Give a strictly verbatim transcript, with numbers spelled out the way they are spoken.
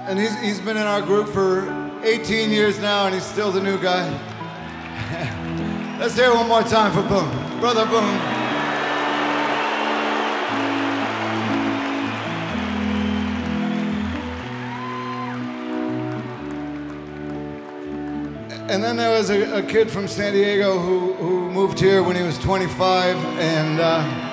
And he's, he's been in our group for eighteen years now, and he's still the new guy. Let's hear it one more time for Boom. Brother Boom. And then there was a, a kid from San Diego who, who moved here when he was twenty-five, and uh,